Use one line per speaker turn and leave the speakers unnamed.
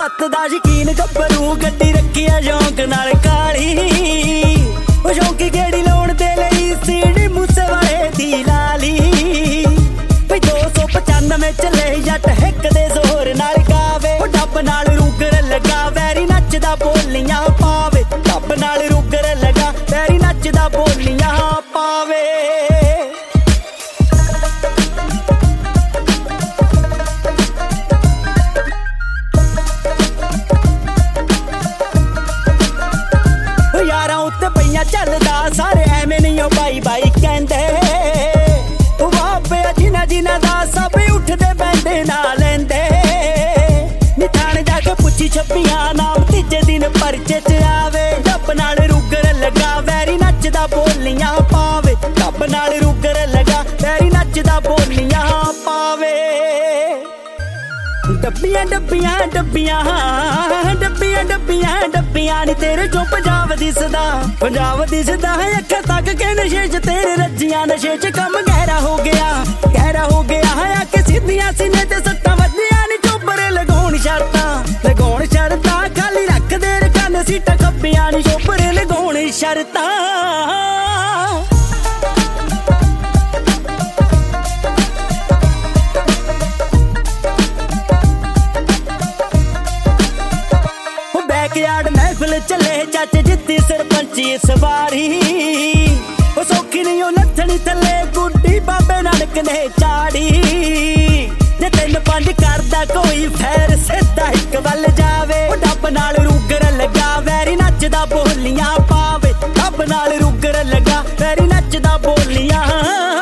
पत्त दा शकीन गब्बरू गड्डी रखी है शौक नाल काली शौकी गेड़ी लाउण दे लई सीढ़ी मूसे वाले दी लाली 295 चले जट हिक दे जोर नाल गावे डब नाल रूगर लगा वैरी नचदा बोलियां पावे डब नाल रूगर लगा वैरी नचदा बोलियां पावे चलदा सारे एवें नहीं ओ बाई बाई कहंदे बाबे जिन्हां जिन्हां दा सब उठदे बैंडे ना लैंदे निथाण जाके पुछी छप्पियां नाम तीजे दिन परचे च आवे डब नाल रूगर लगा वैरी नचदा बोलियां पावे डब नाल रूगर लगा वैरी नचदा बोलियां पावे डब्बियां डब्बियां डब्बियां डब्बियां डब्बियां डब्बियां नी तेरे चो पंजाब दिसदा अखां तक के नशे च तेरे रज्जियां नशे च कम गहरा हो गया आके सीधियां सीने ते सट्टां वधियां नी चोबरे लगाउण शर्तां खाली रख दे कन सीटां खब्बियां नी चोबरे लगाउण शर्तां महफिल चले चाचे जित्ती सरपंची इस बारी सौखी नहीं ओ लथनी थले गुड्डी बाबे नानक ने चाड़ी जे 3-5 करदा कोई फैर सीधा एक वल जावे डब नाल रूगर लगा वैरी नचदा बोलियां पावे डब नाल रूगर लगा वैरी नचदा बोलियां